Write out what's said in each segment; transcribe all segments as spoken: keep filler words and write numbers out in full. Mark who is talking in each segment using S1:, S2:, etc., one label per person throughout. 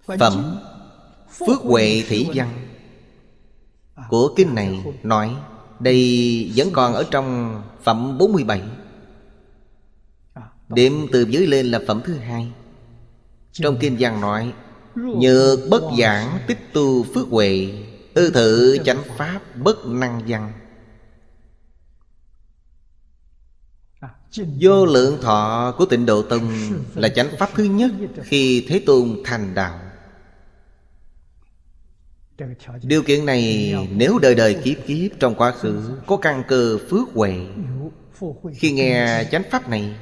S1: Phẩm Phước Huệ Thị Văn của kinh này nói, đây vẫn còn ở trong phẩm bốn mươi bảy. Đếm từ dưới lên là phẩm thứ hai. Trong kinh văn nói, nhược bất giảng tích tu phước huệ, ư thử chánh pháp bất năng văn. Vô lượng thọ của Tịnh Độ Tông là chánh pháp thứ nhất khi Thế Tôn thành đạo. Điều kiện này nếu đời đời kiếp kiếp trong quá khứ có căn cơ phước huệ, khi nghe chánh pháp này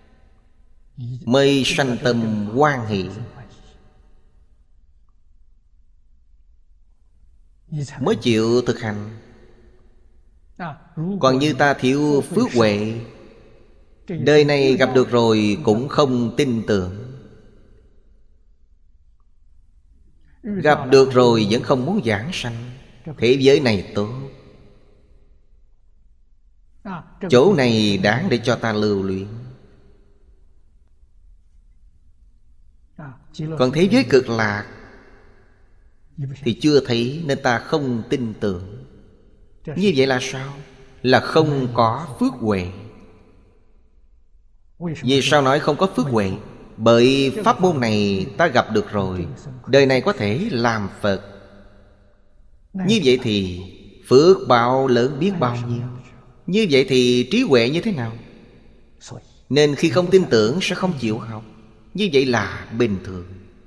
S1: mới sanh tâm hoan hỷ, mới chịu thực hành. Còn như ta thiếu phước huệ, đời này gặp được rồi cũng không tin tưởng, gặp được rồi vẫn không muốn giảng sanh. Thế giới này tốt, chỗ này đáng để cho ta lưu luyện. Còn thế giới cực lạc thì chưa thấy nên ta không tin tưởng. Như vậy là sao? Là không có phước huệ. Vì sao nói không có phước huệ? Bởi pháp môn này ta gặp được rồi, đời này có thể làm Phật. Như vậy thì phước báo lớn biết bao nhiêu. Như vậy thì trí huệ như thế nào? Nên khi không tin tưởng sẽ không chịu học. Như vậy là bình thường.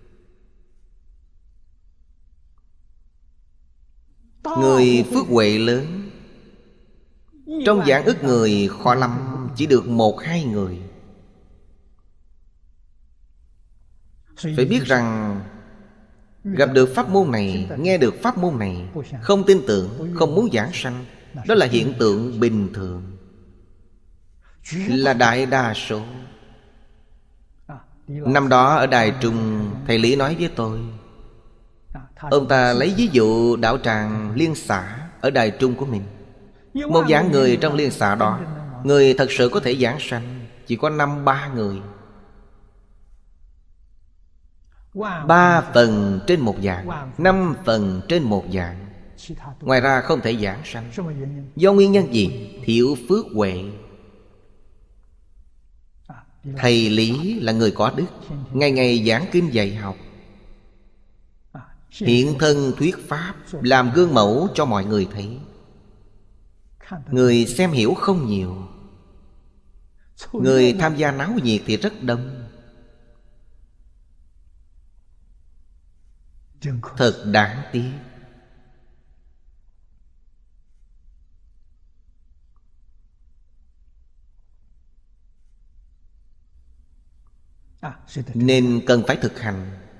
S1: Người phước huệ lớn, trong vạn ức người khó lắm chỉ được một hai người. Phải biết rằng gặp được pháp môn này, nghe được pháp môn này, không tin tưởng, không muốn giảng sanh, đó là hiện tượng bình thường, là đại đa số. Năm đó ở Đài Trung, thầy Lý nói với tôi, ông ta lấy ví dụ đạo tràng liên xã ở Đài Trung của mình. Một vạn người trong liên xã đó, người thật sự có thể giảng sanh chỉ có năm ba người. Ba phần trên một vạn, năm phần trên một vạn. Ngoài ra không thể giảng sanh. Do nguyên nhân gì? Thiếu phước huệ. Thầy Lý là người có đức, ngày ngày giảng kinh dạy học, hiện thân thuyết pháp, làm gương mẫu cho mọi người thấy. Người xem hiểu không nhiều, người tham gia náo nhiệt thì rất đông. Thật đáng tiếc. Nên cần phải thực hành.